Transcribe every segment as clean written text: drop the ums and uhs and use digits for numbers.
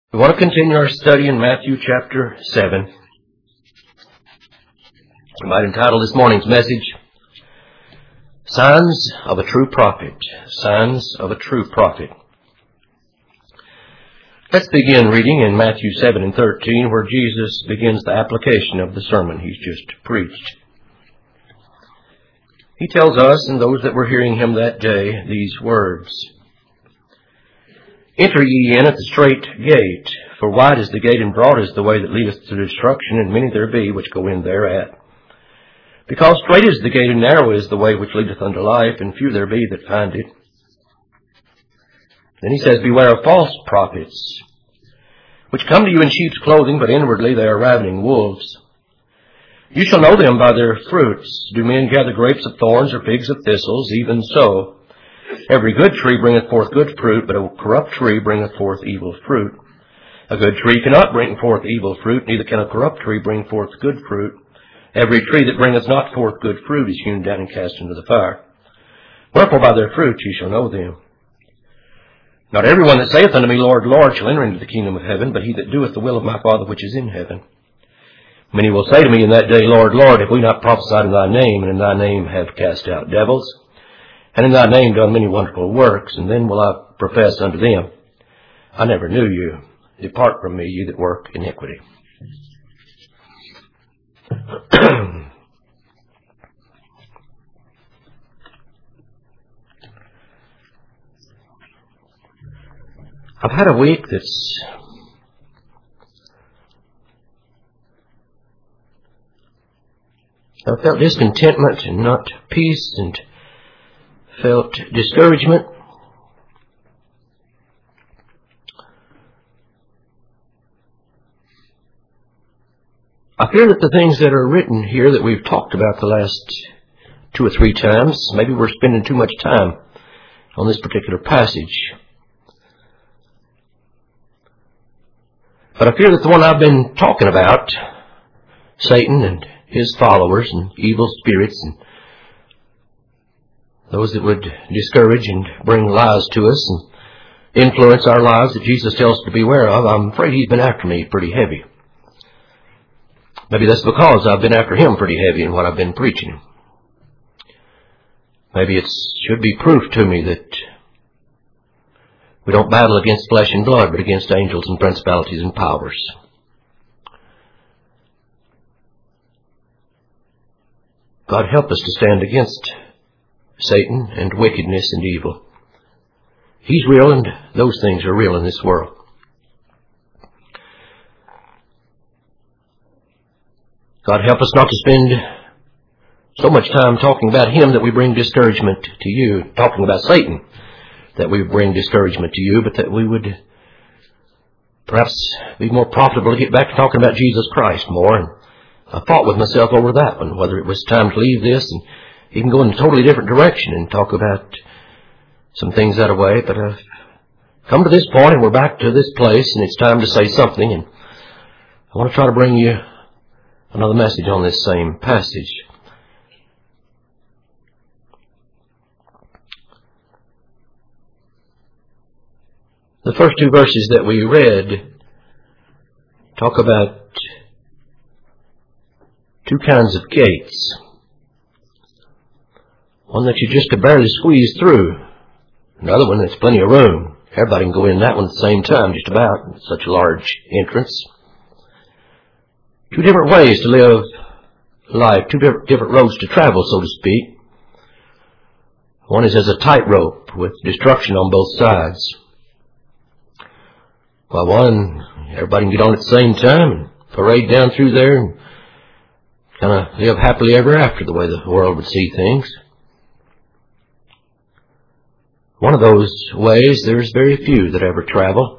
We want to continue our study in Matthew chapter 7. We might entitle this morning's message, Signs of a True Prophet. Signs of a True Prophet. Let's begin reading in Matthew 7 and 13, where Jesus begins the application of the sermon he's just preached. He tells us and those that were hearing him that day these words, Enter ye in at the strait gate, for wide is the gate and broad is the way that leadeth to destruction, and many there be which go in thereat. Because strait is the gate and narrow is the way which leadeth unto life, and few there be that find it. Then he says, Beware of false prophets, which come to you in sheep's clothing, but inwardly they are ravening wolves. You shall know them by their fruits. Do men gather grapes of thorns or figs of thistles? Even so. Every good tree bringeth forth good fruit, but a corrupt tree bringeth forth evil fruit. A good tree cannot bring forth evil fruit, neither can a corrupt tree bring forth good fruit. Every tree that bringeth not forth good fruit is hewn down and cast into the fire. Wherefore by their fruits ye shall know them. Not every one that saith unto me, Lord, Lord, shall enter into the kingdom of heaven, but he that doeth the will of my Father which is in heaven. Many will say to me in that day, Lord, Lord, have we not prophesied in thy name, and in thy name have cast out devils, and in thy name done many wonderful works? And then will I profess unto them, I never knew you. Depart from me, ye that work iniquity. I've had a week that's I felt discontentment and not peace, and felt discouragement. I fear that the things that are written here that we've talked about the last 2 or 3 times, maybe we're spending too much time on this particular passage. But I fear that the one I've been talking about, Satan and his followers and evil spirits and those that would discourage and bring lies to us and influence our lives that Jesus tells us to beware of, I'm afraid he's been after me pretty heavy. Maybe that's because I've been after him pretty heavy in what I've been preaching. Maybe it should be proof to me that we don't battle against flesh and blood, but against angels and principalities and powers. God help us to stand against Satan and wickedness and evil. He's real, and those things are real in this world. God help us not to spend so much time talking about him that we bring discouragement to you, talking about Satan that we bring discouragement to you, but that we would perhaps be more profitable to get back to talking about Jesus Christ more. And I fought with myself over that one, whether it was time to leave this and even go in a totally different direction and talk about some things that way. But I've come to this point and we're back to this place and it's time to say something. And I want to try to bring you another message on this same passage. The first 2 verses that we read talk about 2 kinds of gates. One that you just could barely squeeze through. Another one that's plenty of room. Everybody can go in that one at the same time, just about. It's such a large entrance. 2 different ways to live life. 2 different roads to travel, so to speak. One is as a tightrope with destruction on both sides. While one, everybody can get on at the same time and parade down through there and kind of live happily ever after the way the world would see things. One of those ways, there's very few that ever travel.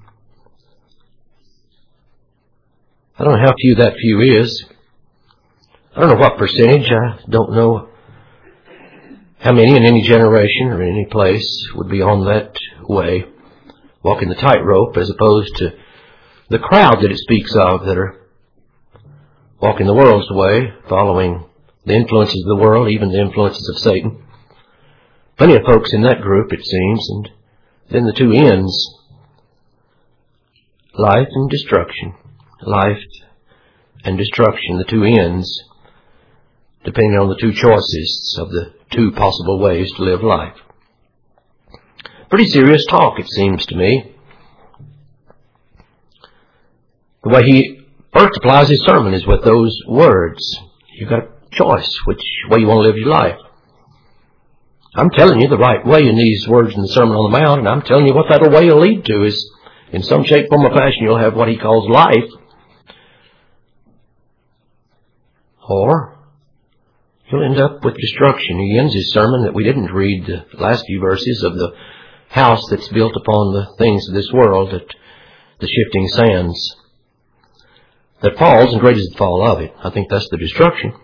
I don't know how few that few is. I don't know what percentage. I don't know how many in any generation or in any place would be on that way, walking the tightrope, as opposed to the crowd that it speaks of that are walking the world's way, following the influences of the world, even the influences of Satan. Plenty of folks in that group, it seems, and then the 2 ends. Life and destruction. Life and destruction, the two ends, depending on the two choices of the two possible ways to live life. Pretty serious talk, it seems to me. The way he first applies his sermon is with those words. You've got a choice which way you want to live your life. I'm telling you the right way in these words in the Sermon on the Mount, and I'm telling you what that way will lead to is, in some shape, form, or fashion, you'll have what he calls life. Or you'll end up with destruction. He ends his sermon that we didn't read the last few verses of the house that's built upon the things of this world, that the shifting sands, that falls, and great is the fall of it. I think that's the destruction.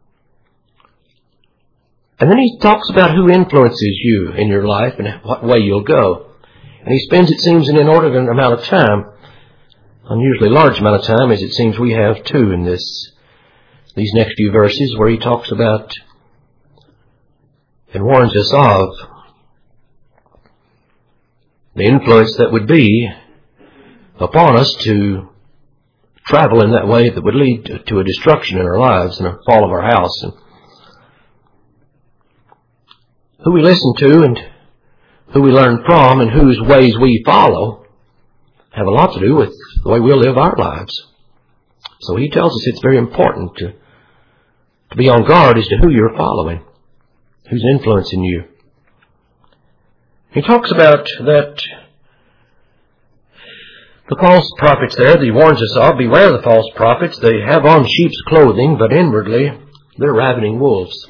And then he talks about who influences you in your life and what way you'll go. And he spends, it seems, an inordinate amount of time, unusually large amount of time, as it seems we have too in these next few verses, where he talks about and warns us of the influence that would be upon us to travel in that way that would lead to a destruction in our lives and a fall of our house. And who we listen to and who we learn from and whose ways we follow have a lot to do with the way we'll live our lives. So he tells us it's very important to be on guard as to who you're following, who's influencing you. He talks about that the false prophets there that he warns us of, beware of the false prophets. They have on sheep's clothing, but inwardly they're ravening wolves.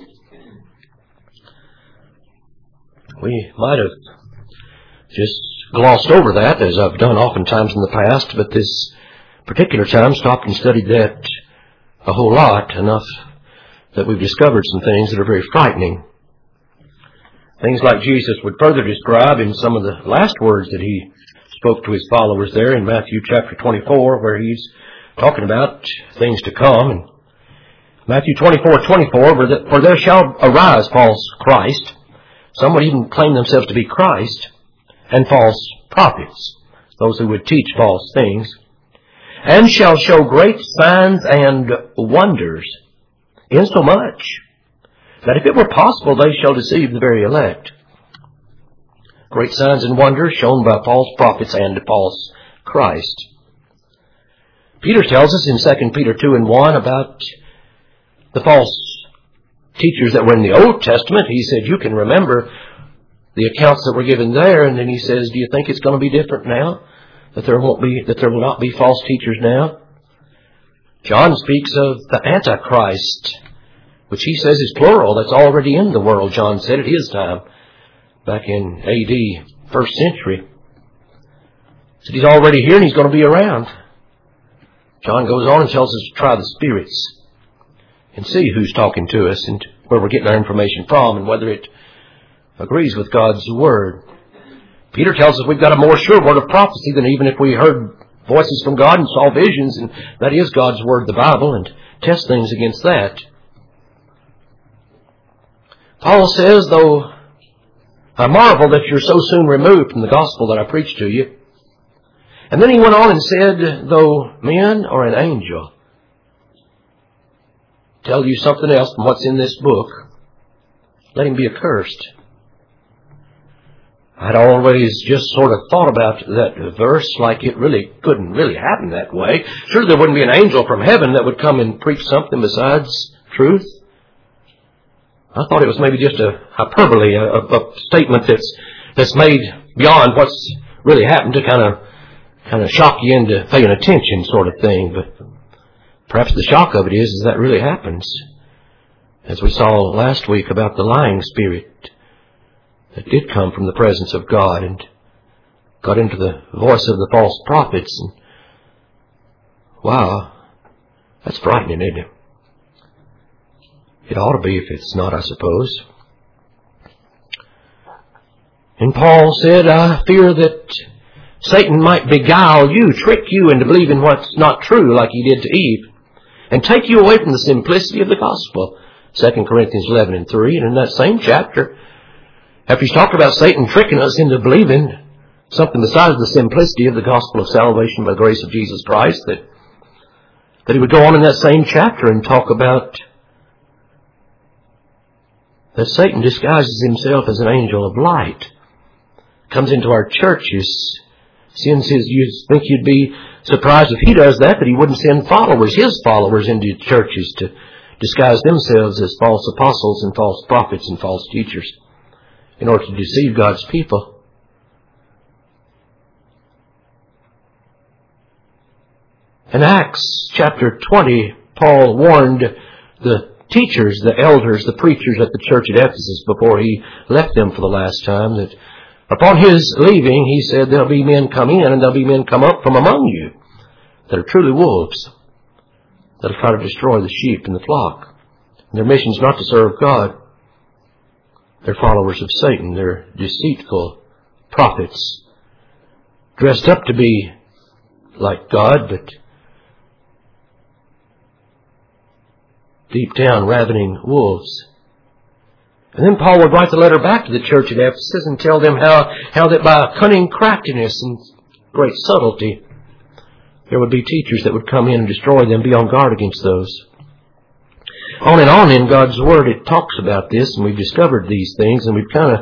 We might have just glossed over that, as I've done oftentimes in the past, but this particular time stopped and studied that a whole lot, enough that we've discovered some things that are very frightening. Things like Jesus would further describe in some of the last words that he spoke to his followers there in Matthew chapter 24, where he's talking about things to come. And Matthew 24:24, for there shall arise false Christ. Some would even claim themselves to be Christ, and false prophets, those who would teach false things, and shall show great signs and wonders, insomuch that if it were possible they shall deceive the very elect. Great signs and wonders shown by false prophets and false Christ. Peter tells us in 2 Peter 2:1 about the false teachers that were in the Old Testament. He said, you can remember the accounts that were given there, and then he says, do you think it's going to be different now? That there will not be false teachers now? John speaks of the Antichrist, which he says is plural. That's already in the world, John said at his time, back in AD, 1st century. He said he's already here and he's going to be around. John goes on and tells us to try the spirits and see who's talking to us and where we're getting our information from and whether it agrees with God's Word. Peter tells us we've got a more sure word of prophecy than even if we heard voices from God and saw visions, and that is God's Word, the Bible, and test things against that. Paul says, though I marvel that you're so soon removed from the gospel that I preached to you. And then he went on and said, though men or an angel tell you something else from what's in this book, let him be accursed. I'd always just sort of thought about that verse like it really couldn't really happen that way. Sure, there wouldn't be an angel from heaven that would come and preach something besides truth. I thought it was maybe just a hyperbole, a statement that's made beyond what's really happened to kind of shock you into paying attention sort of thing. But perhaps the shock of it is that really happens. As we saw last week about the lying spirit that did come from the presence of God and got into the voice of the false prophets. And wow, that's frightening, isn't it? It ought to be if it's not, I suppose. And Paul said, I fear that Satan might beguile you, trick you into believing what's not true like he did to Eve, and take you away from the simplicity of the gospel. 2 Corinthians 11:3. And in that same chapter, after he's talked about Satan tricking us into believing something besides the simplicity of the gospel of salvation by the grace of Jesus Christ, that he would go on in that same chapter and talk about that Satan disguises himself as an angel of light, comes into our churches, sends his, you think you'd be surprised if he does that he wouldn't send followers, his followers, into churches to disguise themselves as false apostles and false prophets and false teachers in order to deceive God's people. In Acts chapter 20, Paul warned the teachers, the elders, the preachers at the church at Ephesus before he left them for the last time, that upon his leaving, he said, there'll be men come in and there'll be men come up from among you that are truly wolves, that'll try to destroy the sheep and the flock. And their mission is not to serve God. They're followers of Satan. They're deceitful prophets, dressed up to be like God, but deep down ravening wolves. And then Paul would write the letter back to the church at Ephesus and tell them how that by cunning craftiness and great subtlety, there would be teachers that would come in and destroy them. Be on guard against those. On and on in God's Word it talks about this, and we've discovered these things, and we've kind of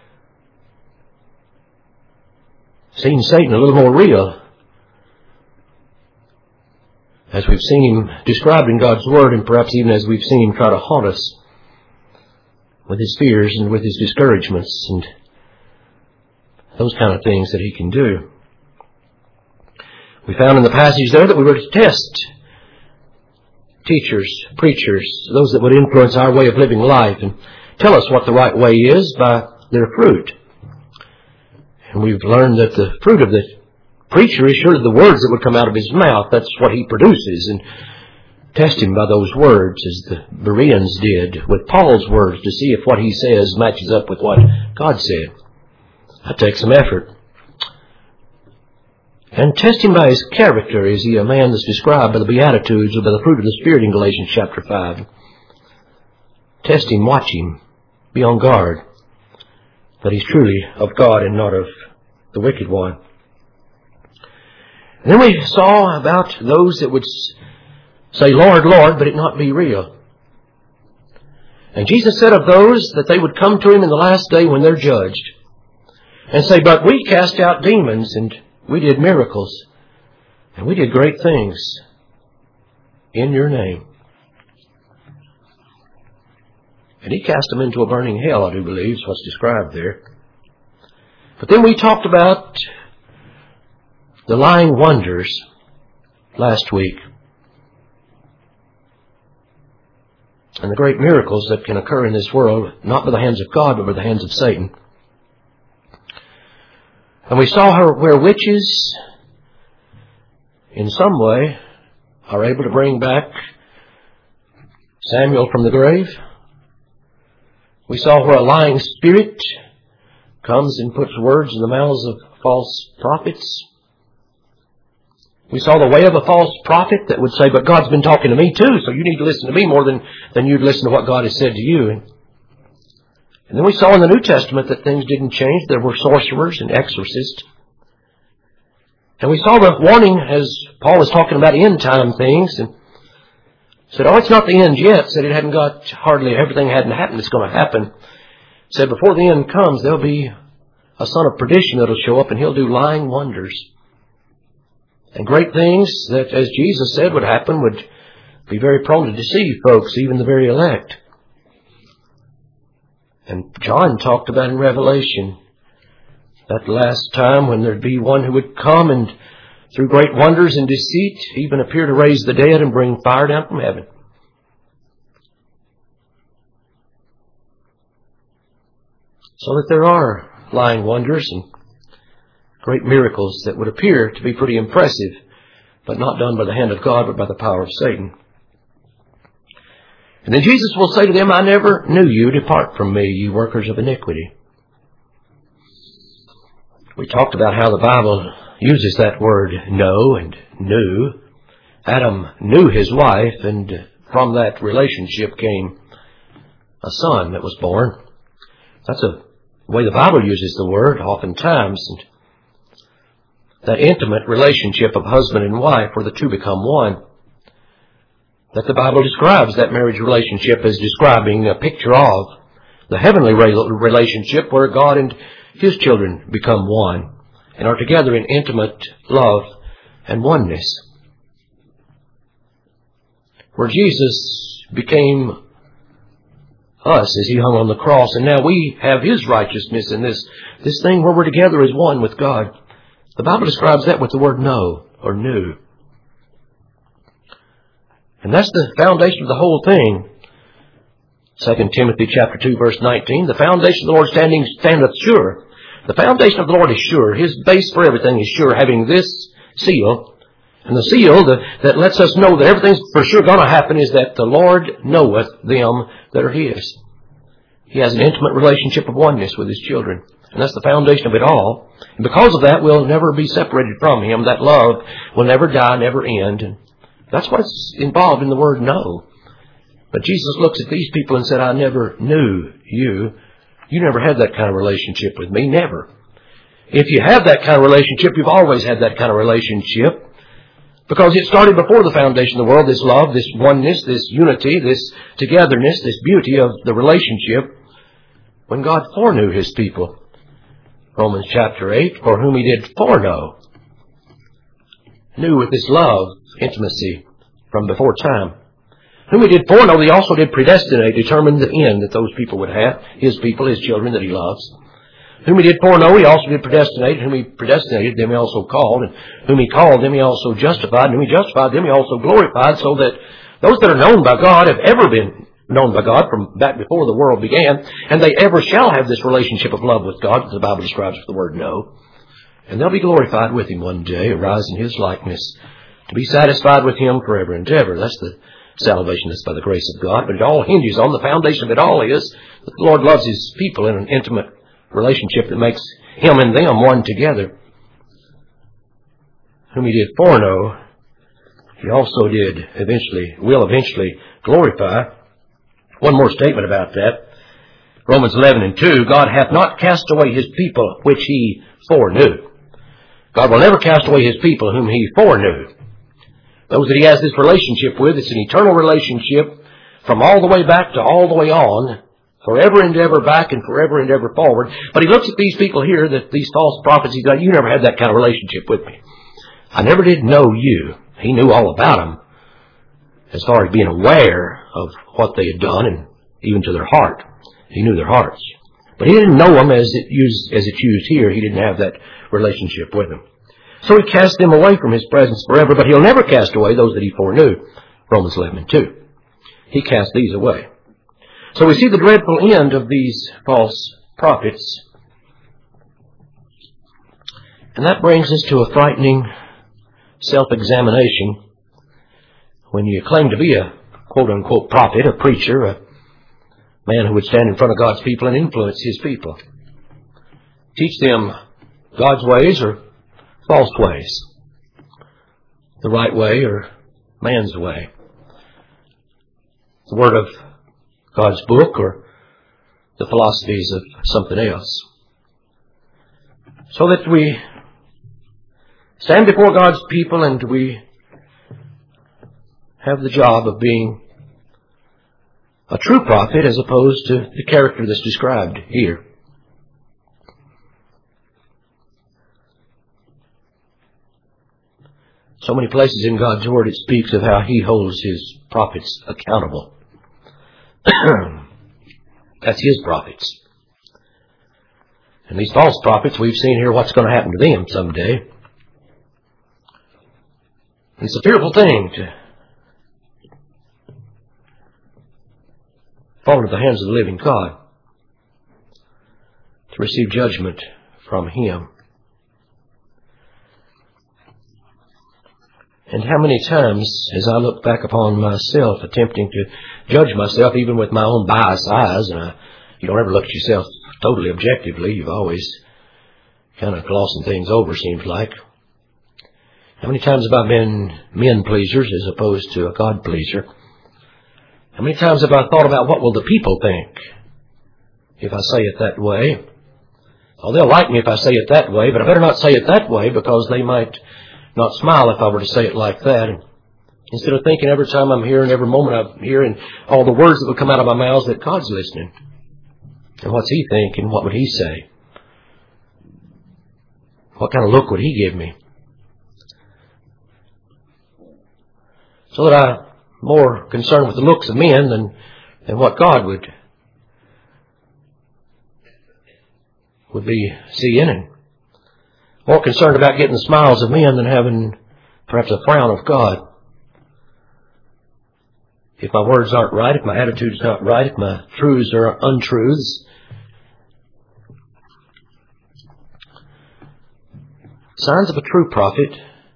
seen Satan a little more real as we've seen him described in God's Word, and perhaps even as we've seen him try to haunt us with his fears and with his discouragements and those kind of things that he can do. We found in the passage there that we were to test teachers, preachers, those that would influence our way of living life and tell us what the right way is by their fruit. And we've learned that the fruit of the preacher is surely the words that would come out of his mouth. That's what he produces. And test him by those words, as the Bereans did with Paul's words, to see if what he says matches up with what God said. That takes some effort. And test him by his character. Is he a man that's described by the Beatitudes or by the fruit of the Spirit in Galatians chapter 5? Test him, watch him, be on guard that he's truly of God and not of the wicked one. And then we saw about those that would say, Lord, Lord, but it not be real. And Jesus said of those that they would come to him in the last day when they're judged and say, but we cast out demons and we did miracles and we did great things in your name. And he cast them into a burning hell, I do believe, is what's described there. But then we talked about the lying wonders last week, and the great miracles that can occur in this world, not by the hands of God, but by the hands of Satan. And we saw where witches, in some way, are able to bring back Samuel from the grave. We saw where a lying spirit comes and puts words in the mouths of false prophets. We saw the way of a false prophet that would say, but God's been talking to me too, so you need to listen to me more than you'd listen to what God has said to you. And then we saw in the New Testament that things didn't change. There were sorcerers and exorcists. And we saw the warning as Paul was talking about end time things, and said, oh, it's not the end yet. Said it hadn't got hardly, everything hadn't happened. It's going to happen. Said before the end comes, there'll be a son of perdition that'll show up and he'll do lying wonders. And great things that, as Jesus said, would happen would be very prone to deceive folks, even the very elect. And John talked about in Revelation that last time when there'd be one who would come and through great wonders and deceit even appear to raise the dead and bring fire down from heaven. So that there are lying wonders and great miracles that would appear to be pretty impressive, but not done by the hand of God, but by the power of Satan. And then Jesus will say to them, I never knew you. Depart from me, you workers of iniquity. We talked about how the Bible uses that word know and knew. Adam knew his wife, and from that relationship came a son that was born. That's the way the Bible uses the word oftentimes. And that intimate relationship of husband and wife where the two become one. That the Bible describes that marriage relationship as describing a picture of the heavenly relationship where God and His children become one and are together in intimate love and oneness. Where Jesus became us as He hung on the cross, and now we have His righteousness in this thing where we're together as one with God. The Bible describes that with the word know or new. And that's the foundation of the whole thing. 2 Timothy chapter 2 verse 19, the foundation of the Lord standeth sure. The foundation of the Lord is sure. His base for everything is sure, having this seal. And the seal that lets us know that everything's for sure going to happen is that the Lord knoweth them that are His. He has an intimate relationship of oneness with His children. And that's the foundation of it all. And because of that, we'll never be separated from Him. That love will never die, never end. And that's what's involved in the word know. But Jesus looks at these people and said, I never knew you. You never had that kind of relationship with me. Never. If you have that kind of relationship, you've always had that kind of relationship. Because it started before the foundation of the world, this love, this oneness, this unity, this togetherness, this beauty of the relationship, when God foreknew His people. Romans chapter 8, for whom He did foreknow, knew with His love, intimacy from before time. Whom He did foreknow, He also did predestinate, determine the end that those people would have, His people, His children that He loves. Whom He did foreknow, He also did predestinate. Whom He predestinated, them He also called. And whom He called, them He also justified. And whom He justified, them He also glorified. So that those that are known by God have ever been known by God from back before the world began. And they ever shall have this relationship of love with God, as the Bible describes with the word know. And they'll be glorified with Him one day, arise in His likeness, to be satisfied with Him forever and ever. That's the salvation that's by the grace of God. But it all hinges on the foundation of it all is that the Lord loves His people in an intimate relationship that makes Him and them one together. Whom He did foreknow, He also will eventually glorify. One more statement about that. Romans 11 and 2, God hath not cast away His people which He foreknew. God will never cast away His people whom He foreknew. Those that He has this relationship with, it's an eternal relationship from all the way back to all the way on, forever and ever back and forever and ever forward. But He looks at these people here, that these false prophets, He's like, you never had that kind of relationship with me. I never did know you. He knew all about them as far as being aware of what they had done and even to their heart. He knew their hearts. But He didn't know them as it's used here. He didn't have that relationship with them. So He cast them away from His presence forever, but He'll never cast away those that He foreknew. Romans 11 and 2. He cast these away. So we see the dreadful end of these false prophets. And that brings us to a frightening self-examination. When you claim to be a quote-unquote prophet, a preacher, a man who would stand in front of God's people and influence His people. Teach them God's ways or false ways. The right way or man's way. The word of God's book or the philosophies of something else. So that we stand before God's people and we have the job of being a true prophet as opposed to the character that's described here. So many places in God's Word it speaks of how He holds His prophets accountable. That's His prophets. And these false prophets, we've seen here what's going to happen to them someday. It's a fearful thing to fall into the hands of the living God, to receive judgment from Him. And how many times, as I look back upon myself, attempting to judge myself even with my own biased eyes, and you don't ever look at yourself totally objectively, you've always kind of glossing things over, seems like. How many times have I been men pleasers as opposed to a God pleaser? How many times have I thought about what will the people think if I say it that way? Oh, they'll like me if I say it that way, but I better not say it that way because they might not smile if I were to say it like that. And instead of thinking every time I'm here and every moment I'm here and all the words that would come out of my mouth that God's listening. And what's He thinking? What would He say? What kind of look would He give me? So that I'm more concerned with the looks of men than what God would be seeing, and more concerned about getting the smiles of men than having perhaps a frown of God. If my words aren't right, if my attitude's not right, if my truths are untruths, signs of a true prophet.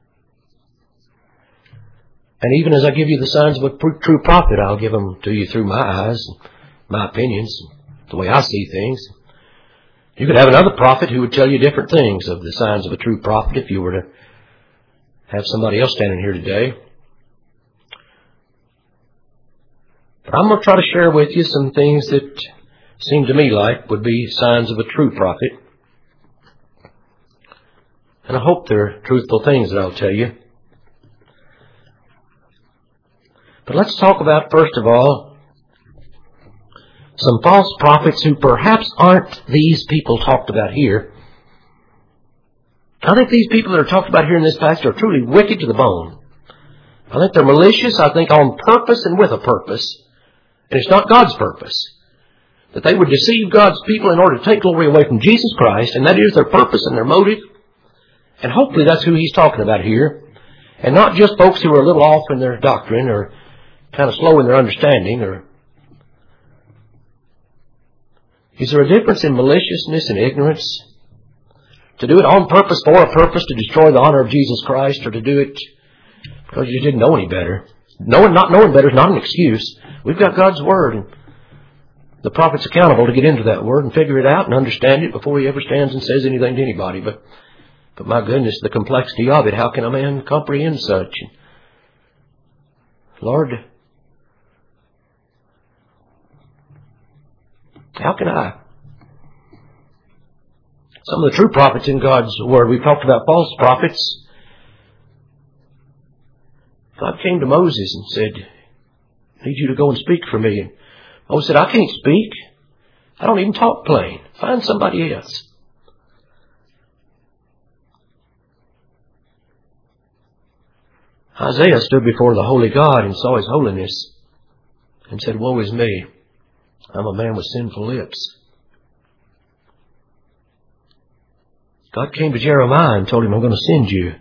And even as I give you the signs of a true prophet, I'll give them to you through my eyes, my opinions, the way I see things. You could have another prophet who would tell you different things of the signs of a true prophet if you were to have somebody else standing here today. But I'm going to try to share with you some things that seem to me like would be signs of a true prophet. And I hope they're truthful things that I'll tell you. But let's talk about, first of all, some false prophets who perhaps aren't these people talked about here. I think these people that are talked about here in this passage are truly wicked to the bone. I think they're malicious, I think on purpose and with a purpose. And it's not God's purpose. That they would deceive God's people in order to take glory away from Jesus Christ, and that is their purpose and their motive. And hopefully that's who he's talking about here. And not just folks who are a little off in their doctrine or kind of slow in their understanding. Or is there a difference in maliciousness and ignorance? To do it on purpose for a purpose to destroy the honor of Jesus Christ, or to do it because you didn't know any better? Not knowing better is not an excuse. We've got God's Word, and the prophet's accountable to get into that Word and figure it out and understand it before he ever stands and says anything to anybody. But my goodness, the complexity of it, how can a man comprehend such? Lord, how can I? Some of the true prophets in God's Word, we've talked about false prophets. God came to Moses and said, I need you to go and speak for me. And Moses said, I can't speak. I don't even talk plain. Find somebody else. Isaiah stood before the holy God and saw His holiness and said, woe is me. I'm a man with sinful lips. God came to Jeremiah and told him, I'm going to send you.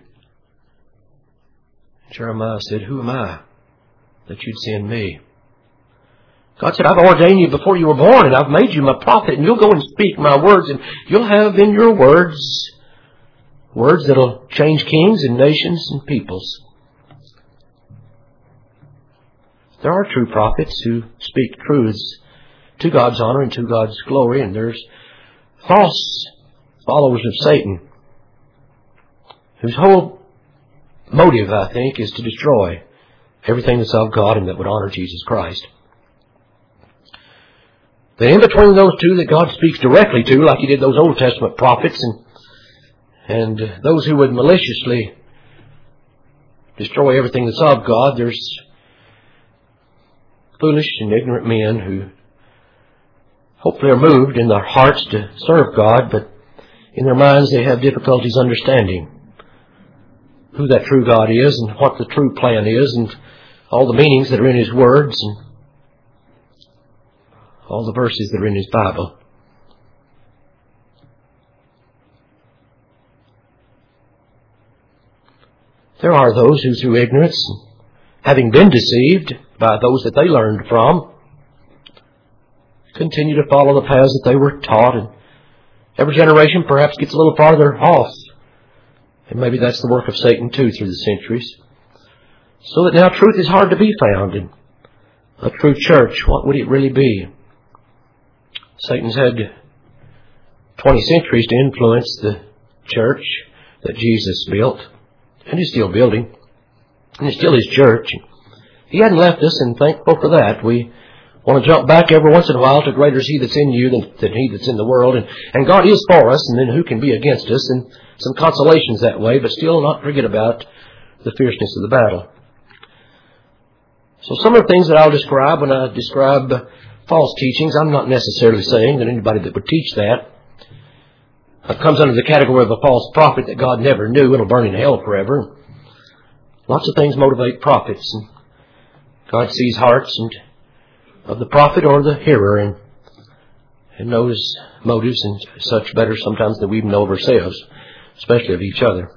Jeremiah said, who am I that you'd send me? God said, I've ordained you before you were born, and I've made you my prophet, and you'll go and speak my words, and you'll have in your words that'll change kings and nations and peoples. There are true prophets who speak truths to God's honor and to God's glory, and there's false followers of Satan whose whole motive, I think, is to destroy everything that's of God and that would honor Jesus Christ. But in between those two that God speaks directly to, like He did those Old Testament prophets, and those who would maliciously destroy everything that's of God, there's foolish and ignorant men who hopefully are moved in their hearts to serve God, but in their minds they have difficulties understanding who that true God is and what the true plan is and all the meanings that are in His words and all the verses that are in His Bible. There are those who through ignorance, having been deceived by those that they learned from, continue to follow the paths that they were taught, and every generation perhaps gets a little farther off. And maybe that's the work of Satan too through the centuries. So that now truth is hard to be found. And a true church, what would it really be? Satan's had 20 centuries to influence the church that Jesus built. And He's still building. And it's still His church. He hadn't left us, and thankful for that. We Want to jump back every once in a while to greater is He that's in you than he that's in the world. And God is for us, and then who can be against us? And some consolations that way, but still not forget about the fierceness of the battle. So some of the things that I'll describe when I describe false teachings, I'm not necessarily saying that anybody that would teach that comes under the category of a false prophet that God never knew. It'll burn in hell forever. Lots of things motivate prophets, and God sees hearts and of the prophet or the hearer, and knows motives and such better sometimes than we even know of ourselves, especially of each other.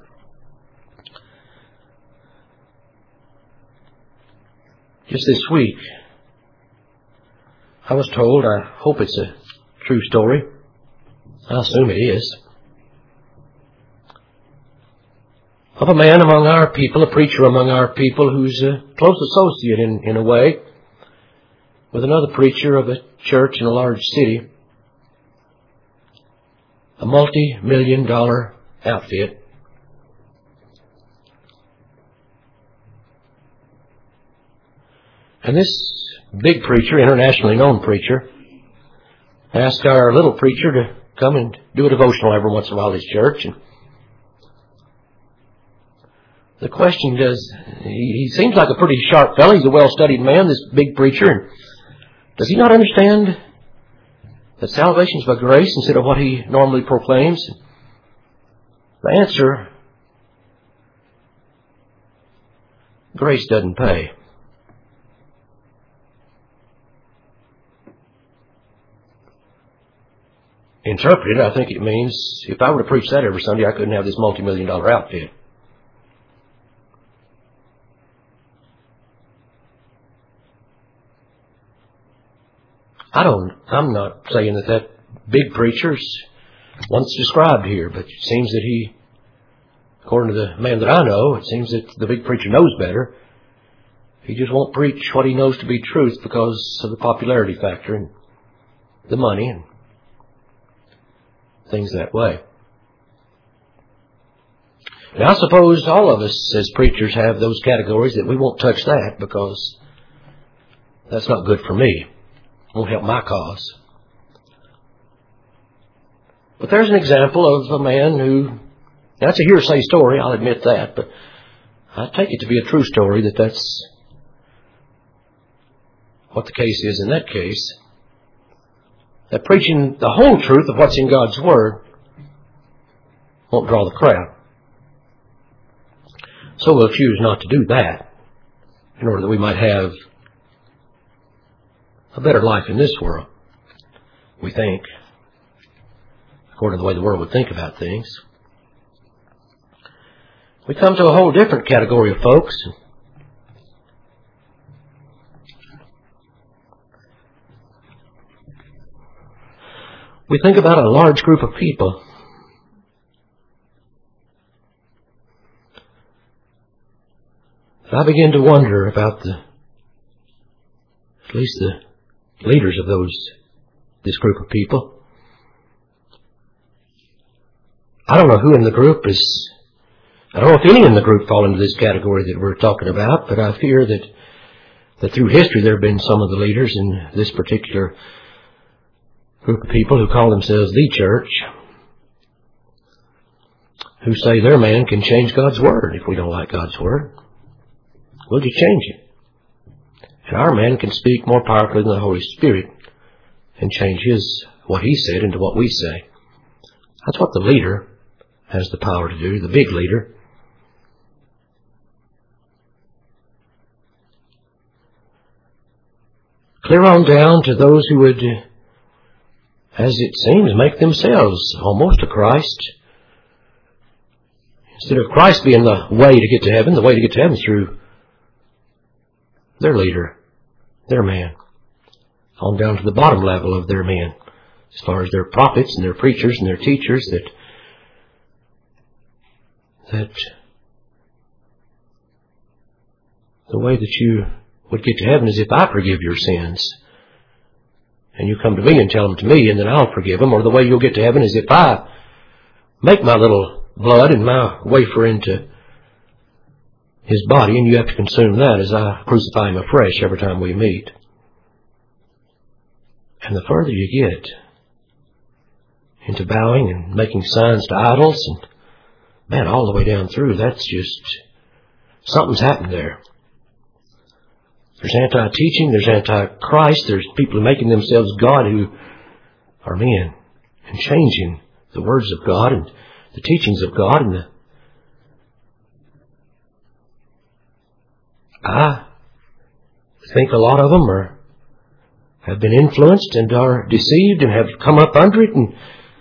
Just this week, I was told, I hope it's a true story, I assume it is, of a man among our people, a preacher among our people, who's a close associate in a way with another preacher of a church in a large city, a multi-million-dollar outfit. And this big preacher, internationally known preacher, asked our little preacher to come and do a devotional every once in a while at his church. And the question he seems like a pretty sharp fellow. He's a well-studied man, this big preacher. And does he not understand that salvation is by grace instead of what he normally proclaims? The answer, grace doesn't pay. Interpreted, I think it means if I were to preach that every Sunday, I couldn't have this multi-million-dollar outfit. I'm not saying that big preacher's once described here, but it seems that he, according to the man that I know, it seems that the big preacher knows better. He just won't preach what he knows to be truth because of the popularity factor and the money and things that way. Now, I suppose all of us as preachers have those categories that we won't touch that because that's not good for me. Won't help my cause. But there's an example of a man who, that's a hearsay story, I'll admit that, but I take it to be a true story that's what the case is in that case. That preaching the whole truth of what's in God's Word won't draw the crowd. So we'll choose not to do that in order that we might have a better life in this world, we think, according to the way the world would think about things. We come to a whole different category of folks. We think about a large group of people. I begin to wonder about at least the leaders of this group of people. I don't know who in the group I don't know if any in the group fall into this category that we're talking about, but I fear that through history there have been some of the leaders in this particular group of people who call themselves the church, who say their man can change God's Word. If we don't like God's Word, we'll just change it. And our man can speak more powerfully than the Holy Spirit and change what he said into what we say. That's what the leader has the power to do, the big leader. Clear on down to those who would, as it seems, make themselves almost a Christ. Instead of Christ being the way to get to heaven, the way to get to heaven is through their leader, their man, on down to the bottom level of their men, as far as their prophets and their preachers and their teachers, that the way that you would get to heaven is if I forgive your sins, and you come to me and tell them to me, and then I'll forgive them. Or the way you'll get to heaven is if I make my little blood and my wafer into His body, and you have to consume that as I crucify Him afresh every time we meet. And the further you get into bowing and making signs to idols, and man, all the way down through, that's just, something's happened there. There's anti-teaching, there's anti-Christ, there's people making themselves God who are men, and changing the words of God and the teachings of God. And I think a lot of them have been influenced and are deceived and have come up under it, and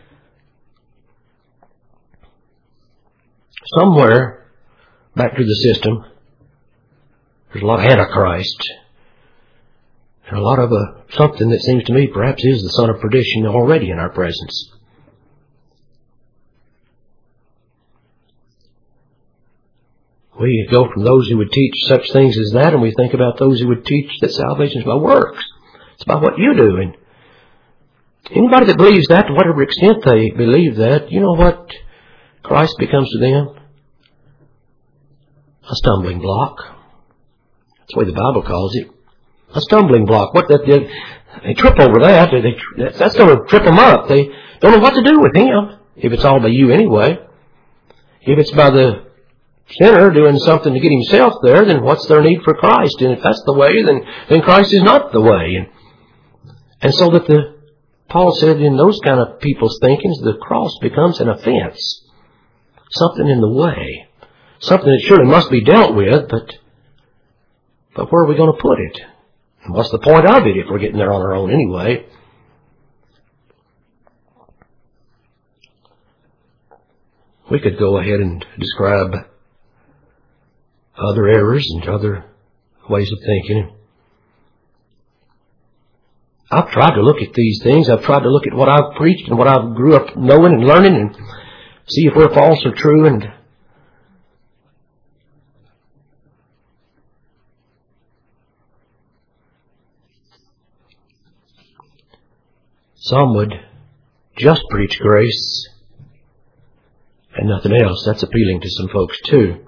somewhere back through the system there's a lot of Antichrist and a lot of something that seems to me perhaps is the son of perdition already in our presence. We go from those who would teach such things as that, and we think about those who would teach that salvation is by works. It's by what you do. And anybody that believes that, to whatever extent they believe that, you know what Christ becomes to them? A stumbling block. That's the way the Bible calls it. A stumbling block. They trip over that. That's going to trip them up. They don't know what to do with Him, if it's all by you anyway. If it's by the sinner doing something to get himself there, then what's their need for Christ? And if that's the way, then Christ is not the way. And so that Paul said in those kind of people's thinkings, the cross becomes an offense. Something in the way. Something that surely must be dealt with, but where are we going to put it? And what's the point of it if we're getting there on our own anyway? We could go ahead and describe other errors and other ways of thinking. I've tried to look at these things. I've tried to look at what I've preached and what I grew up knowing and learning and see if we're false or true. And some would just preach grace and nothing else. That's appealing to some folks too.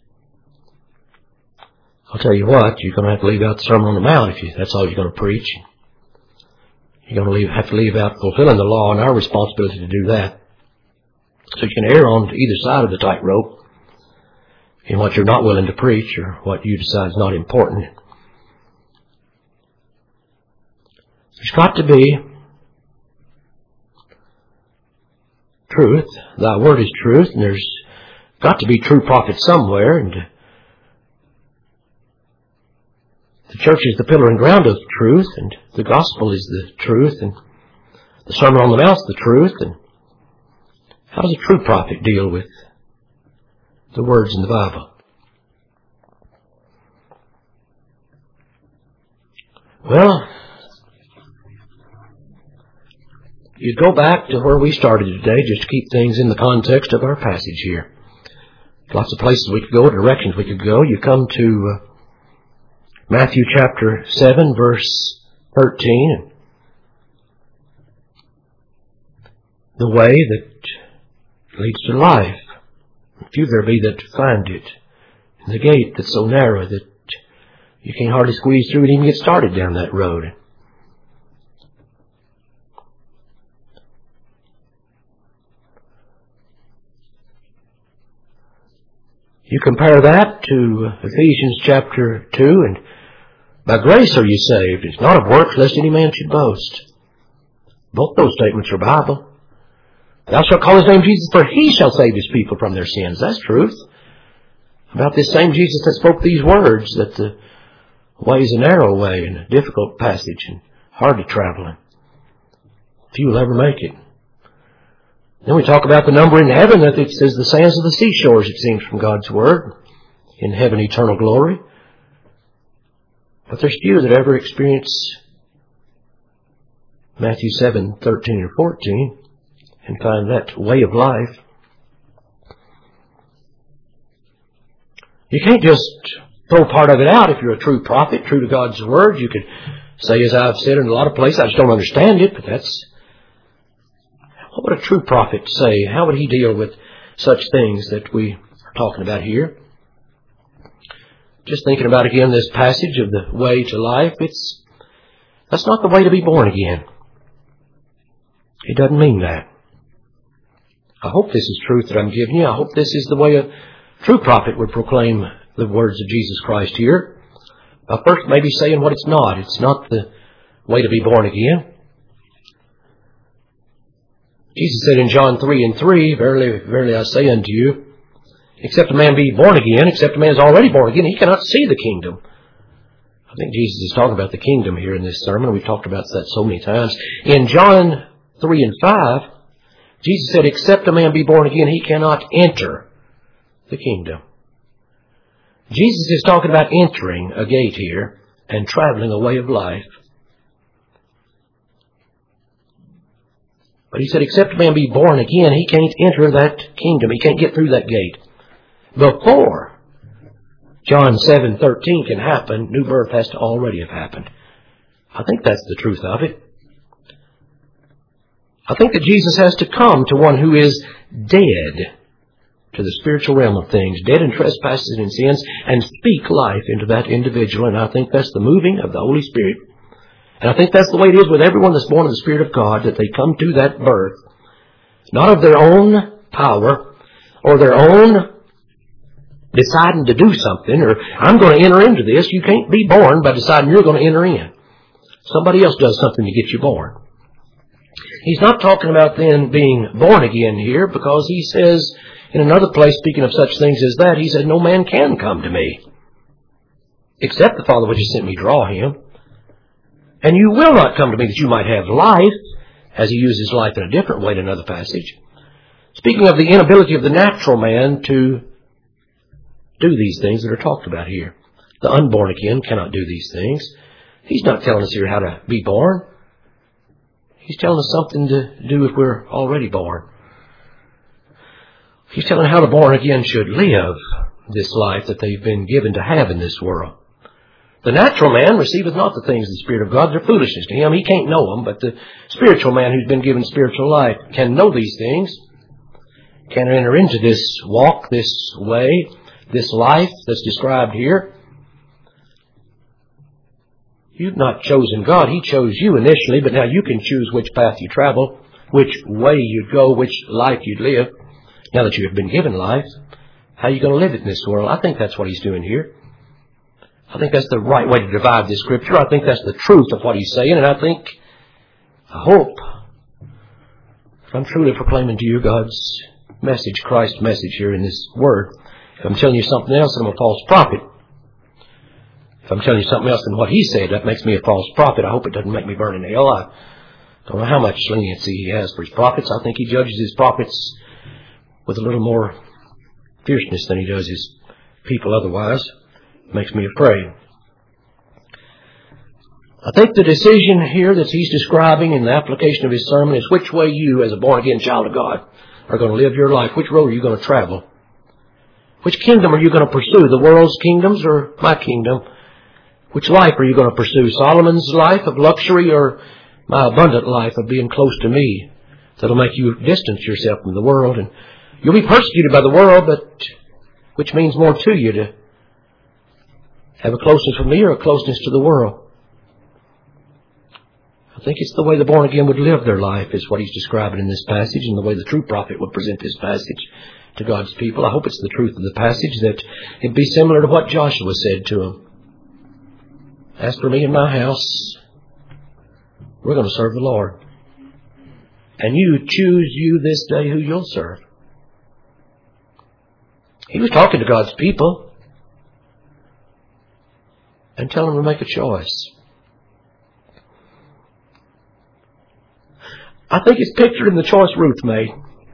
I'll tell you what, you're going to have to leave out the Sermon on the Mount if that's all you're going to preach. You're going to have to leave out fulfilling the law and our responsibility to do that. So you can err on either side of the tightrope in what you're not willing to preach or what you decide is not important. There's got to be truth. Thy word is truth, and there's got to be true prophets somewhere, and the church is the pillar and ground of truth, and the gospel is the truth, and the Sermon on the Mount is the truth. And how does a true prophet deal with the words in the Bible? Well, you go back to where we started today, just to keep things in the context of our passage here. Lots of places we could go, directions we could go. You come to Matthew chapter 7, verse 13. And the way that leads to life, few there be that find it. And the gate that's so narrow that you can't hardly squeeze through it, even get started down that road. You compare that to Ephesians chapter 2, and by grace are you saved. It's not of works, lest any man should boast. Both those statements are Bible. Thou shalt call his name Jesus, for he shall save his people from their sins. That's truth. About this same Jesus that spoke these words, that the way is a narrow way and a difficult passage and hard to travel in. Few will ever make it. Then we talk about the number in heaven, that it says the sands of the seashores, it seems from God's Word, in heaven eternal glory. But there's few that ever experience Matthew 7, 13 or 14 and find that way of life. You can't just throw part of it out if you're a true prophet, true to God's Word. You could say, as I've said in a lot of places, I just don't understand it, but that's... What would a true prophet say? How would he deal with such things that we are talking about here? Just thinking about again this passage of the way to life, that's not the way to be born again. He doesn't mean that. I hope this is truth that I'm giving you. I hope this is the way a true prophet would proclaim the words of Jesus Christ here. First, maybe saying what it's not. It's not the way to be born again. Jesus said in John 3:3, Verily, verily I say unto you, except a man be born again, except a man is already born again, he cannot see the kingdom. I think Jesus is talking about the kingdom here in this sermon. We've talked about that so many times. In John 3:5, Jesus said, except a man be born again, he cannot enter the kingdom. Jesus is talking about entering a gate here and traveling a way of life. But he said, except a man be born again, he can't enter that kingdom. He can't get through that gate. Before John 7:13 can happen, new birth has to already have happened. I think that's the truth of it. I think that Jesus has to come to one who is dead to the spiritual realm of things, dead in trespasses and sins, and speak life into that individual. And I think that's the moving of the Holy Spirit. And I think that's the way it is with everyone that's born of the Spirit of God, that they come to that birth, not of their own power or their own deciding to do something, or I'm going to enter into this. You can't be born by deciding you're going to enter in. Somebody else does something to get you born. He's not talking about then being born again here, because he says in another place, speaking of such things as that, he says, no man can come to me, except the Father which has sent me draw him. And you will not come to me that you might have life, as he uses life in a different way in another passage. Speaking of the inability of the natural man to do these things that are talked about here. The unborn again cannot do these things. He's not telling us here how to be born. He's telling us something to do if we're already born. He's telling how the born again should live this life that they've been given to have in this world. The natural man receiveth not the things of the Spirit of God. They're foolishness to him. He can't know them. But the spiritual man who's been given spiritual life can know these things, can enter into this walk, this way, this life that's described here. You've not chosen God. He chose you initially, but now you can choose which path you travel, which way you'd go, which life you'd live. Now that you have been given life, how are you going to live it in this world? I think that's what he's doing here. I think that's the right way to divide this scripture. I think that's the truth of what he's saying, and I hope, if I'm truly proclaiming to you God's message, Christ's message here in this word. If I'm telling you something else, then I'm a false prophet. If I'm telling you something else than what he said, that makes me a false prophet. I hope it doesn't make me burn in hell. I don't know how much leniency he has for his prophets. I think he judges his prophets with a little more fierceness than he does his people otherwise. It makes me afraid. I think the decision here that he's describing in the application of his sermon is which way you, as a born-again child of God, are going to live your life. Which road are you going to travel? Which kingdom are you going to pursue? The world's kingdoms or my kingdom? Which life are you going to pursue? Solomon's life of luxury or my abundant life of being close to me? That'll make you distance yourself from the world. And you'll be persecuted by the world, but which means more to you, to have a closeness from me or a closeness to the world? I think it's the way the born again would live their life is what he's describing in this passage, and the way the true prophet would present this passage to God's people. I hope it's the truth of the passage, that it'd be similar to what Joshua said to him. As for me and my house, we're going to serve the Lord. And you choose you this day who you'll serve. He was talking to God's people and telling them to make a choice. I think it's pictured in the choice Ruth made.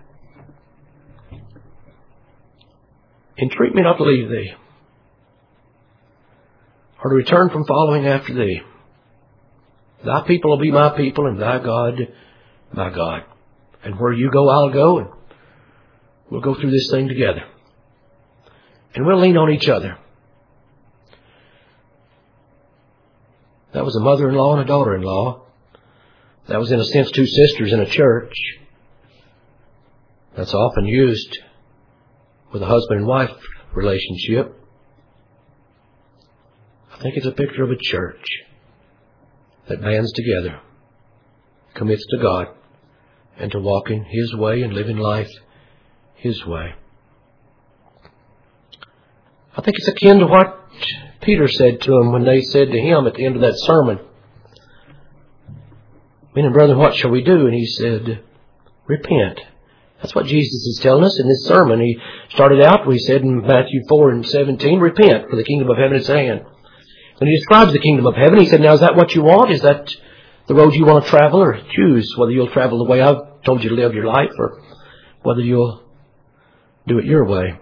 Entreat me not to leave thee, or to return from following after thee. Thy people will be my people, and thy God my God. And where you go, I'll go, and we'll go through this thing together. And we'll lean on each other. That was a mother-in-law and a daughter-in-law. That was, in a sense, two sisters in a church. That's often used with a husband and wife relationship. I think it's a picture of a church that bands together, commits to God, and to walk in His way and live in life His way. I think it's akin to what Peter said to him when they said to him at the end of that sermon, "Men and brethren, what shall we do?" And he said, "Repent." That's what Jesus is telling us in this sermon. He started out, we said in Matthew 4:17, "Repent, for the kingdom of heaven is at hand." When he describes the kingdom of heaven, he said, "Now is that what you want? Is that the road you want to travel? Or choose whether you'll travel the way I've told you to live your life, or whether you'll do it your way."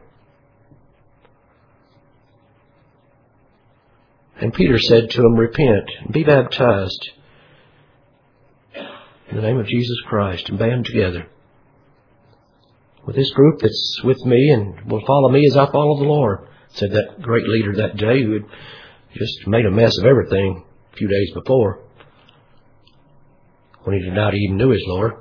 And Peter said to him, "Repent and be baptized in the name of Jesus Christ," and band together with this group that's with me and will follow me as I follow the Lord, said that great leader that day who had just made a mess of everything a few days before when he denied he even knew his Lord.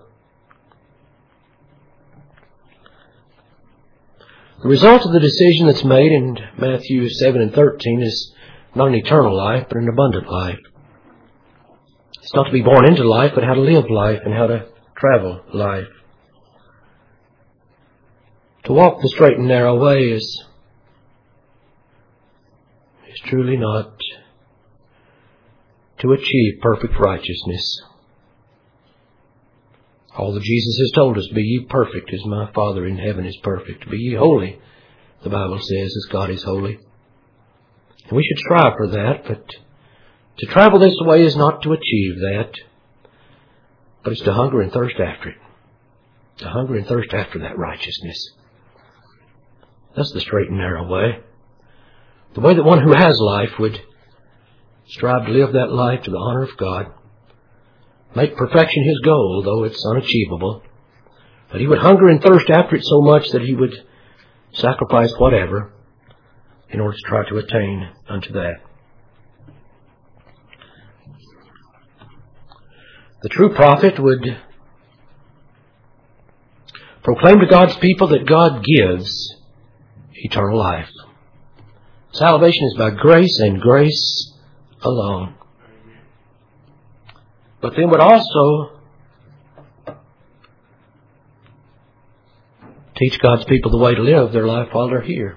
The result of the decision that's made in Matthew 7:13 is not an eternal life, but an abundant life. It's not to be born into life, but how to live life and how to travel life. To walk the straight and narrow way is truly not to achieve perfect righteousness. All that Jesus has told us, "Be ye perfect as my Father in heaven is perfect." Be ye holy, the Bible says, as God is holy. And we should strive for that, but to travel this way is not to achieve that, but it's to hunger and thirst after it. To hunger and thirst after that righteousness. That's the straight and narrow way. The way that one who has life would strive to live that life to the honor of God. Make perfection his goal, though it's unachievable. But he would hunger and thirst after it so much that he would sacrifice whatever in order to try to attain unto that. The true prophet would proclaim to God's people that God gives eternal life. Salvation is by grace and grace alone. But then would also teach God's people the way to live their life while they're here.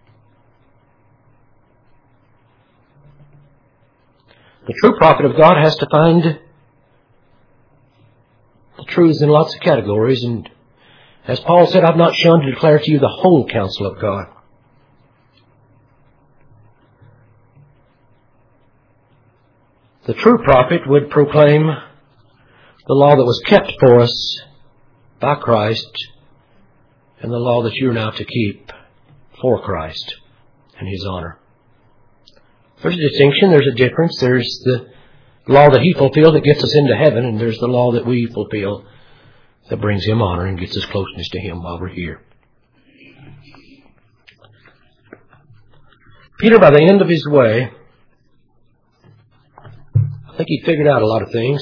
The true prophet of God has to find the truths in lots of categories, and as Paul said, "I've not shunned to declare to you the whole counsel of God." The true prophet would proclaim the law that was kept for us by Christ and the law that you're now to keep for Christ and His honor. There's a distinction, there's a difference. There's the law that He fulfilled that gets us into heaven, and there's the law that we fulfill that brings Him honor and gets us closeness to Him while we're here. Peter, by the end of his way, I think he figured out a lot of things.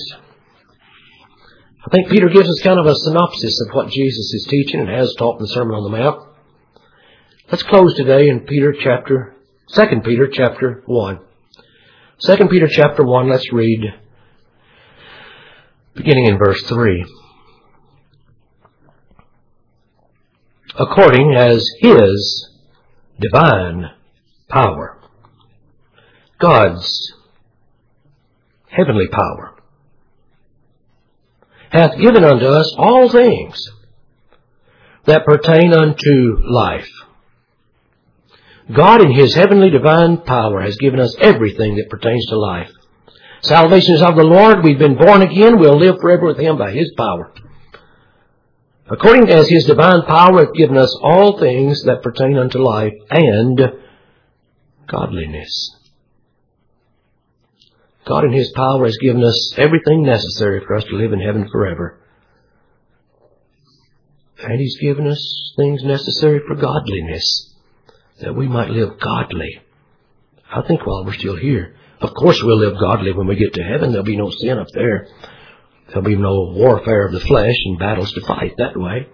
I think Peter gives us kind of a synopsis of what Jesus is teaching and has taught in the Sermon on the Mount. Let's close today in 2 Peter chapter 1. 2 Peter chapter 1, let's read beginning in verse 3. "According as His divine power," God's heavenly power, "hath given unto us all things that pertain unto life." God in His heavenly divine power has given us everything that pertains to life. Salvation is of the Lord. We've been born again. We'll live forever with Him by His power. "According as His divine power hath given us all things that pertain unto life and godliness." God in His power has given us everything necessary for us to live in heaven forever. And He's given us things necessary for godliness, that we might live godly. I think while we're still here. Of course we'll live godly when we get to heaven. There'll be no sin up there. There'll be no warfare of the flesh and battles to fight that way.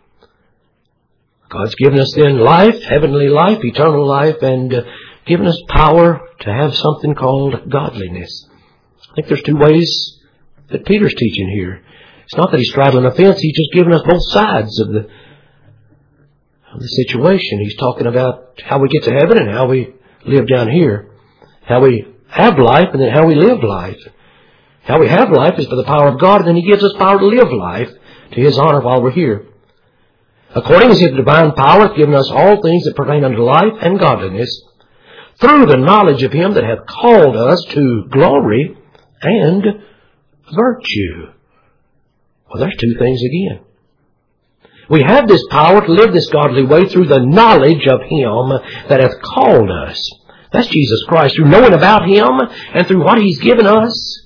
God's given us then life, heavenly life, eternal life, and given us power to have something called godliness. I think there's two ways that Peter's teaching here. It's not that He's straddling a fence. He's just giving us both sides of the situation. He's talking about how we get to heaven and how we live down here. How we have life and then how we live life. How we have life is by the power of God, and then He gives us power to live life to His honor while we're here. According as His divine power hath given us all things that pertain unto life and godliness, through the knowledge of Him that hath called us to glory and virtue. Well, there's two things again. We have this power to live this godly way through the knowledge of Him that hath called us. That's Jesus Christ. Through knowing about Him and through what He's given us,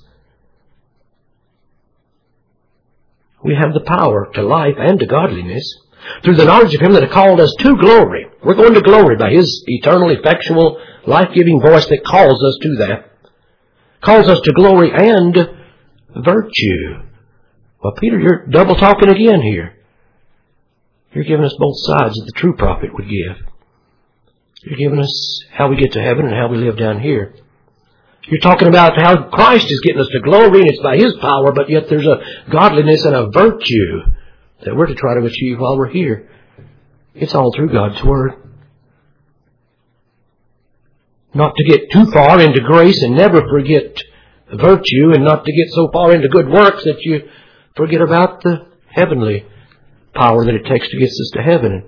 we have the power to life and to godliness. Through the knowledge of Him that hath called us to glory. We're going to glory by His eternal, effectual, life-giving voice that calls us to that. Calls us to glory and virtue. Well, Peter, you're double talking again here. You're giving us both sides that the true prophet would give. You're giving us how we get to heaven and how we live down here. You're talking about how Christ is getting us to glory, and it's by His power, but yet there's a godliness and a virtue that we're to try to achieve while we're here. It's all through God's Word. Not to get too far into grace and never forget virtue, and not to get so far into good works that you forget about the heavenly power that it takes to get us to heaven.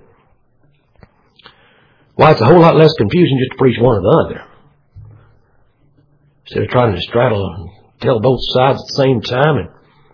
Why, it's a whole lot less confusing just to preach one or the other. Instead of trying to straddle and tell both sides at the same time.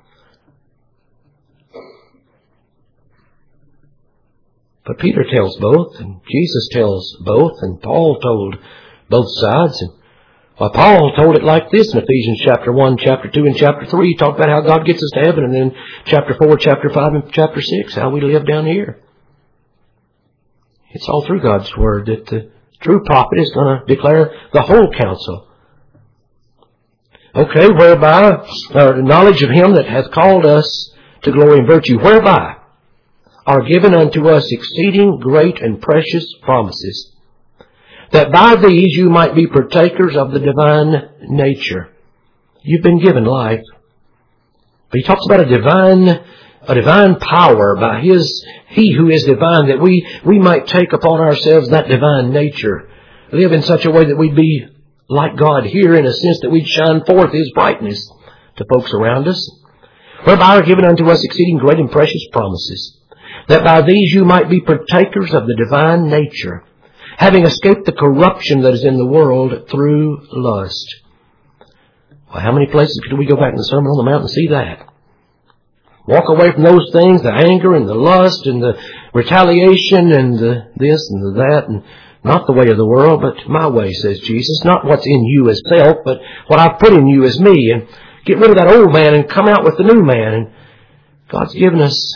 But Peter tells both, and Jesus tells both, and Paul told both sides. And Paul told it like this in Ephesians chapter 1, chapter 2, and chapter 3. He talked about how God gets us to heaven, and then chapter 4, chapter 5, and chapter 6, how we live down here. It's all through God's Word that the true prophet is going to declare the whole counsel. Okay, whereby the knowledge of Him that hath called us to glory and virtue, whereby are given unto us exceeding great and precious promises, that by these you might be partakers of the divine nature. You've been given life. But he talks about a divine power by He who is divine, that we might take upon ourselves that divine nature. Live in such a way that we'd be like God here, in a sense that we'd shine forth His brightness to folks around us. Whereby are given unto us exceeding great and precious promises, that by these you might be partakers of the divine nature, having escaped the corruption that is in the world through lust. Well, how many places could we go back in the Sermon on the Mount and see that? Walk away from those things, the anger and the lust and the retaliation and the this and the that, and not the way of the world, but my way, says Jesus. Not what's in you as self, but what I've put in you as me. And get rid of that old man and come out with the new man. And God's given us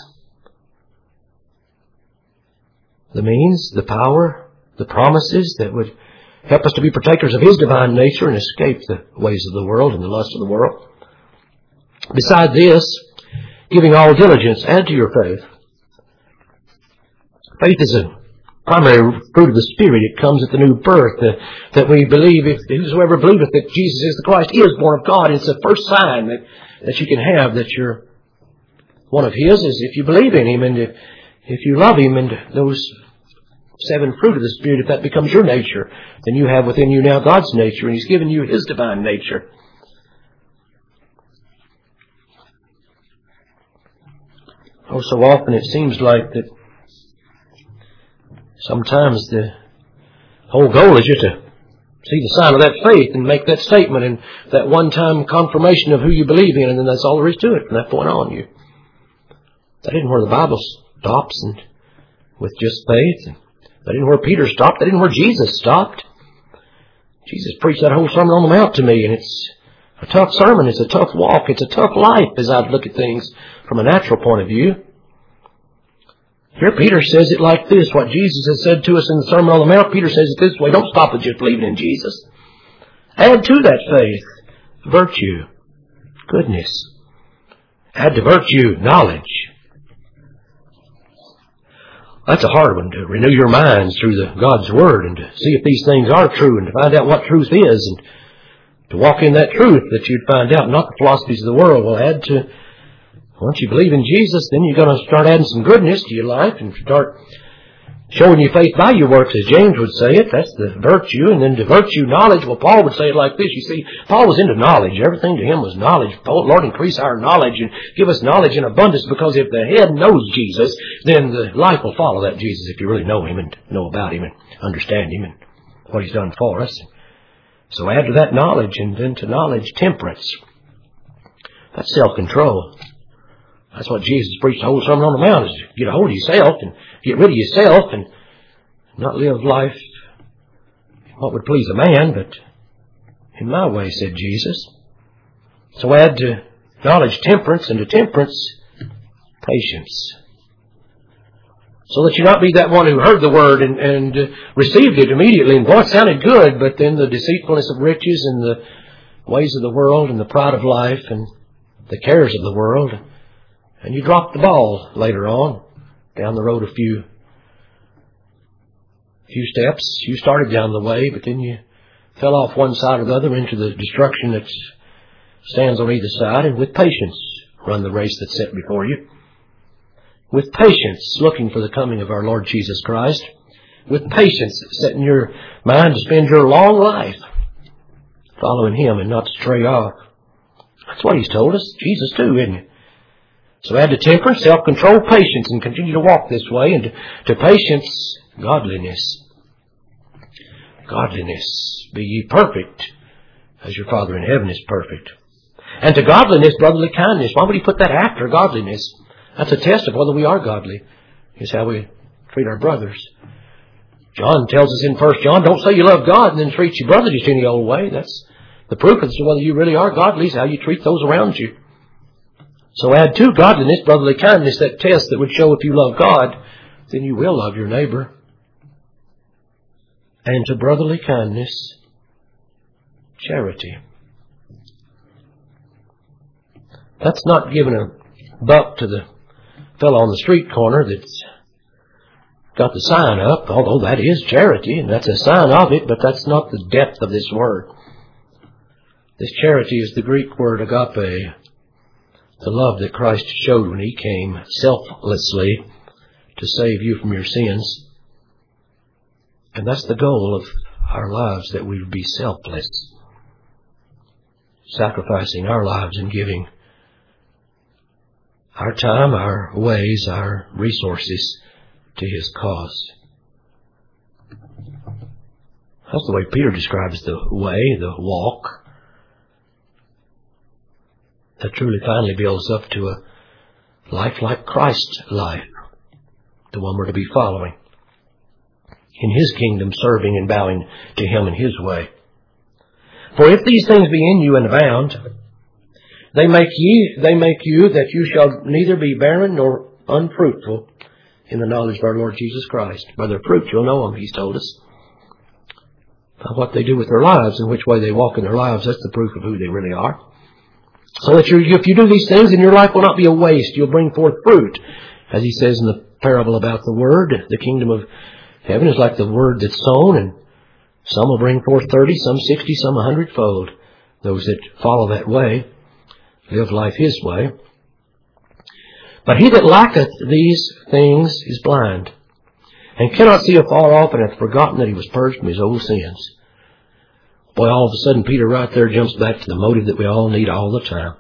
the means, the power, the promises that would help us to be partakers of His divine nature and escape the ways of the world and the lust of the world. Besides this, giving all diligence, add to your faith. Faith is a primary fruit of the Spirit. It comes at the new birth, that we believe, if whosoever believeth that Jesus is the Christ is born of God. It's the first sign that you can have that you're one of His, is if you believe in Him and if you love Him, and those 7 fruit of the Spirit, if that becomes your nature, then you have within you now God's nature, and He's given you His divine nature. Oh, so often it seems like that sometimes the whole goal is just to see the sign of that faith and make that statement and that one-time confirmation of who you believe in, and then that's all there is to it from that point on. That isn't where the Bible stops, and with just faith. That isn't where Peter stopped. That isn't where Jesus stopped. Jesus preached that whole Sermon on the Mount to me, and it's a tough sermon. It's a tough walk. It's a tough life as I look at things from a natural point of view. Here Peter says it like this. What Jesus has said to us in the Sermon on the Mount, Peter says it this way. Don't stop at just believing in Jesus. Add to that faith virtue, goodness. Add to virtue knowledge. That's a hard one, to renew your minds through God's Word and to see if these things are true and to find out what truth is and to walk in that truth that you'd find out, not the philosophies of the world. Will add to Once you believe in Jesus, then you're going to start adding some goodness to your life and start showing your faith by your works, as James would say it. That's the virtue. And then the virtue, knowledge. Well, Paul would say it like this. You see, Paul was into knowledge. Everything to him was knowledge. Lord, increase our knowledge and give us knowledge in abundance, because if the head knows Jesus, then the life will follow that Jesus if you really know Him and know about Him and understand Him and what He's done for us. So add to that knowledge, and then to knowledge, temperance. That's self-control. That's what Jesus preached the whole Sermon on the Mount, is to get a hold of yourself and get rid of yourself and not live life in what would please a man, but in my way, said Jesus. So add to knowledge temperance, and to temperance patience. So that you not be that one who heard the word and received it immediately, and boy, it sounded good, but then the deceitfulness of riches and the ways of the world and the pride of life and the cares of the world, and you dropped the ball later on, down the road a few steps. You started down the way, but then you fell off one side or the other into the destruction that stands on either side. And with patience, run the race that's set before you. With patience, looking for the coming of our Lord Jesus Christ. With patience, setting your mind to spend your long life following Him and not stray off. That's what He's told us. Jesus too, isn't it? So add to temperance, self-control, patience, and continue to walk this way. And to patience, godliness. Godliness. Be ye perfect, as your Father in heaven is perfect. And to godliness, brotherly kindness. Why would He put that after godliness? That's a test of whether we are godly, is how we treat our brothers. John tells us in 1 John, don't say you love God and then treat your brother just any old way. That's the proof as to whether you really are godly, is how you treat those around you. So add to godliness, brotherly kindness, that test that would show if you love God, then you will love your neighbor. And to brotherly kindness, charity. That's not giving a buck to the fellow on the street corner that's got the sign up, although that is charity, and that's a sign of it, but that's not the depth of this word. This charity is the Greek word agape, the love that Christ showed when He came selflessly to save you from your sins. And that's the goal of our lives, that we would be selfless, sacrificing our lives and giving our time, our ways, our resources to His cause. That's the way Peter describes the way, the walk, that truly finally builds up to a life like Christ's life, the one we're to be following, in His kingdom, serving and bowing to Him in His way. For if these things be in you and abound, they make you that you shall neither be barren nor unfruitful in the knowledge of our Lord Jesus Christ. By their fruit you'll know them, He's told us. By what they do with their lives and which way they walk in their lives, that's the proof of who they really are. So that if you do these things, then your life will not be a waste. You'll bring forth fruit. As He says in the parable about the word, the kingdom of heaven is like the word that's sown, and some will bring forth 30, some 60, some 100-fold. Those that follow that way, live life His way. But he that lacketh these things is blind, and cannot see afar off, and hath forgotten that he was purged from his old sins. Boy, all of a sudden, Peter right there jumps back to the motive that we all need all the time.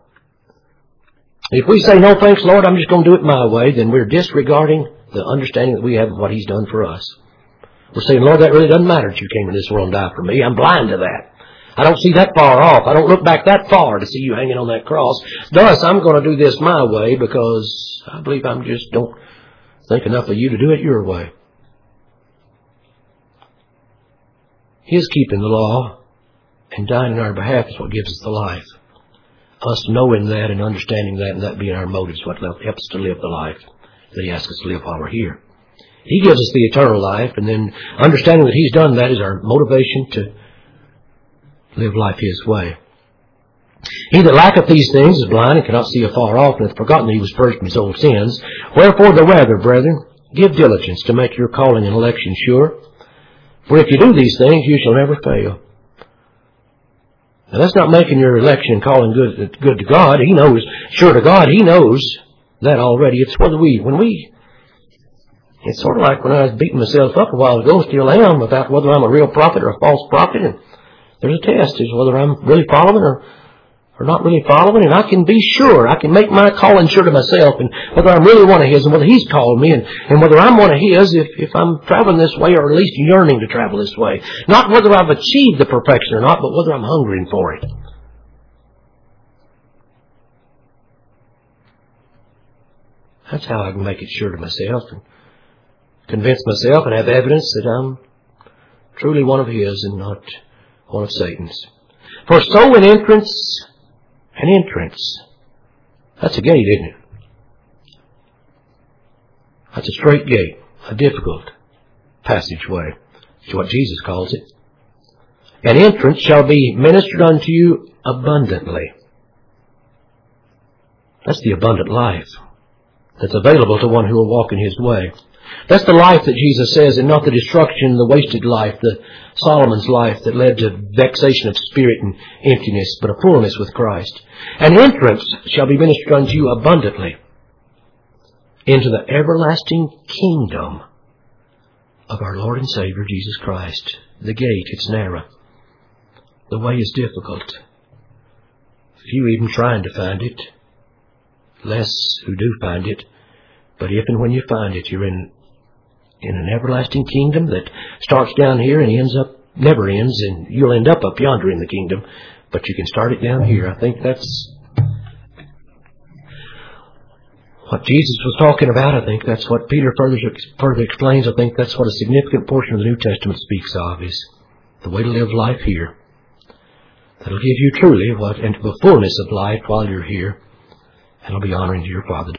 If we say, no thanks, Lord, I'm just going to do it my way, then we're disregarding the understanding that we have of what He's done for us. We're saying, Lord, that really doesn't matter that you came into this world and died for me. I'm blind to that. I don't see that far off. I don't look back that far to see you hanging on that cross. Thus, I'm going to do this my way because I believe I just don't think enough of you to do it your way. His keeping the law and dying in our behalf is what gives us the life. Us knowing that and understanding that and that being our motive is what helps us to live the life that He asks us to live while we're here. He gives us the eternal life, and then understanding that He's done that is our motivation to live life His way. He that lacketh these things is blind and cannot see afar off, and hath forgotten that he was purged from his old sins. Wherefore the rather, brethren, give diligence to make your calling and election sure. For if you do these things, you shall never fail. Now that's not making your election and calling good to God. He knows, sure to God, He knows that already. It's it's sort of like when I was beating myself up a while ago, still am, about whether I'm a real prophet or a false prophet. And there's a test is whether I'm really following or not really following. And I can be sure, I can make my calling sure to myself, and whether I'm really one of His and whether He's called me, and whether I'm one of His if I'm traveling this way, or at least yearning to travel this way. Not whether I've achieved the perfection or not, but whether I'm hungering for it. That's how I can make it sure to myself and convince myself and have evidence that I'm truly one of His and not one of Satan's. For so an entrance, that's a gate, isn't it? That's a straight gate, a difficult passageway. It's what Jesus calls it. An entrance shall be ministered unto you abundantly. That's the abundant life that's available to one who will walk in His way. That's the life that Jesus says, and not the destruction, the wasted life, the Solomon's life that led to vexation of spirit and emptiness, but a fullness with Christ. An entrance shall be ministered unto you abundantly into the everlasting kingdom of our Lord and Savior Jesus Christ. The gate, it's narrow. The way is difficult. Few even trying to find it. Less who do find it. But if and when you find it, you're in an everlasting kingdom that starts down here and never ends, and you'll end up yonder in the kingdom. But you can start it down here. I think that's what Jesus was talking about. I think that's what Peter further explains. I think that's what a significant portion of the New Testament speaks of, is the way to live life here. That'll give you truly and the fullness of life while you're here. And it'll be honoring to your Father.